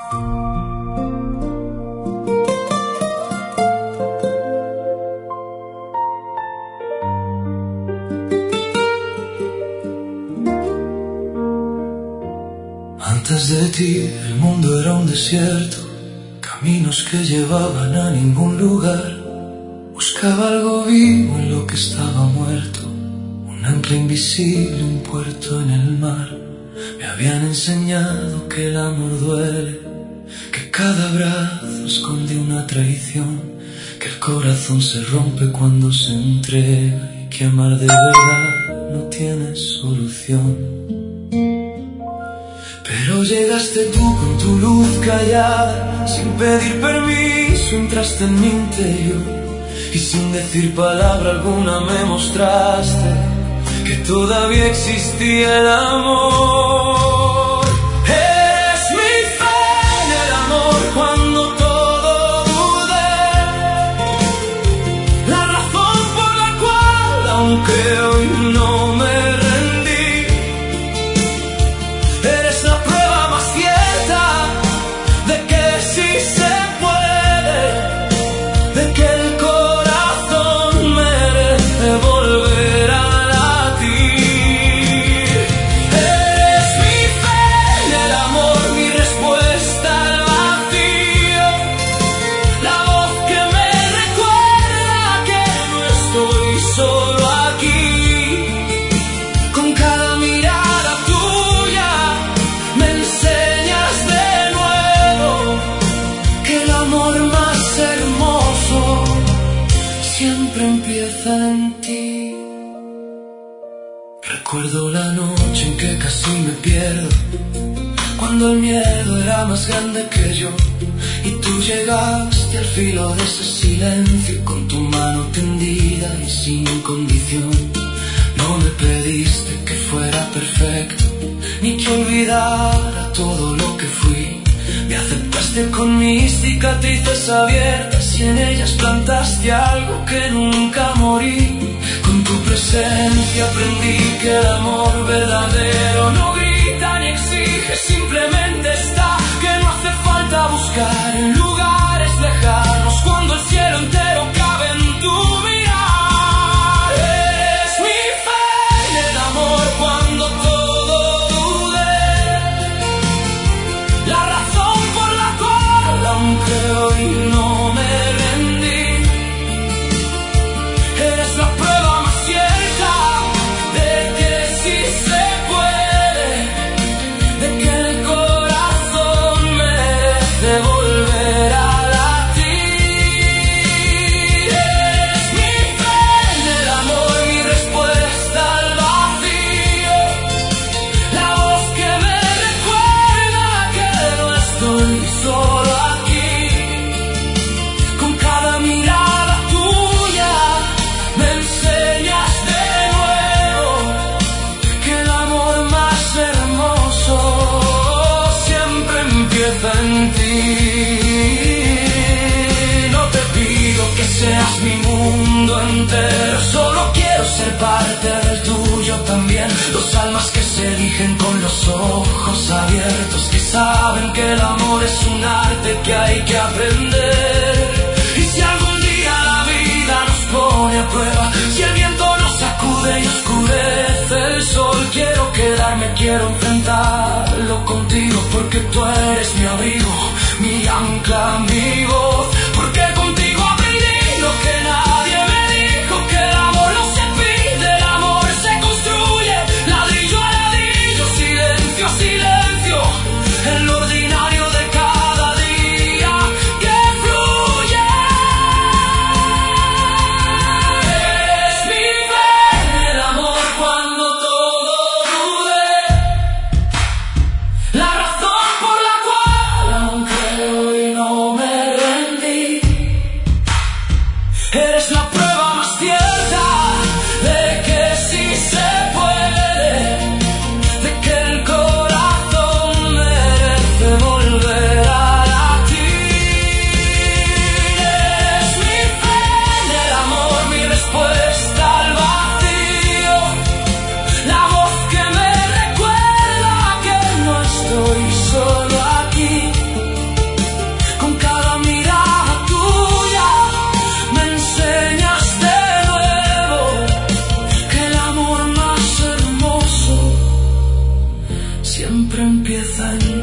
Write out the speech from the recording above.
Antes de ti el mundo era un desierto, caminos que llevaban a ningún lugar. Buscaba algo vivo en lo que estaba muerto, un ancla invisible, un puerto en el mar. Me habían enseñado que el amor duele, que cada abrazo esconde una traición, que el corazón se rompe cuando se entrega y que amar de verdad no tiene solución. Pero llegaste tú con tu luz callada, sin pedir permiso entraste en mi interior y sin decir palabra alguna me mostraste que todavía existía el amor. Eres mi fe en el amor cuando todo dudé, la razón por la cual, aunque hoy no me rendí, eres la prueba más cierta de que sí se puede, de que el corazón merece volver a latir. Eres mi fe en el amor, mi respuesta al vacío, la voz que me recuerda que no estoy solo aquí. Con cada mirada tuya me enseñas de nuevo que el amor más hermoso siempre empieza en ti. Recuerdo la noche en que casi me pierdo, cuando el miedo era más grande que yo, y tú llegaste al filo de ese silencio con tu mano tendida y sin condición. No me pediste que fuera perfecto, ni que olvidara todo lo que fui. Me aceptaste con mis cicatrices abiertas y en ellas plantaste algo que nunca morí. Con tu presencia aprendí que el amor verdadero no grita ni exige, simplemente está, que no hace falta buscar en lugares lejanos cuando el cielo entero cabe en tu mirar. Eres mi fe en el amor cuando todo dudé, la razón por la cual, aunque hoy no me rendí, eres la prueba más cierta de que sí se puede, de que el corazón merece volver a latir. Eres mi fe en el amor, mi respuesta al vacío, la voz que me recuerda que no estoy solo aquí. Con cada mirada tuya me enseñas de nuevo que el amor más hermoso siempre empieza en ti. No te pido que seas mi mundo entero, solo quiero ser parte del tuyo también. Dos almas que se eligen con los ojos abiertos, que saben que el amor es un arte que hay que aprender. Y si algún día la vida nos pone a prueba, si el viento nos sacude y oscurece el sol, quiero quedarme, quiero enfrentarlo contigo, porque tú eres mi abrigo, mi ancla, mi voz, porque contigo aprendí lo que nadie me dijo, que el amor no se pide, el amor se construye, ladrillo a ladrillo, silencio a silencio, en lo ordinario de cada día que fluye. Eres mi fe en el amor cuando todo dudé, la razón por la cual, aunque hoy no me rendí, eres la prueba más cierta de que sí se puede, de que el corazón merece volver a latir. Eres mi fe en el amor, mi respuesta al vacío, la voz que me recuerda que no estoy solo aquí. cabeza en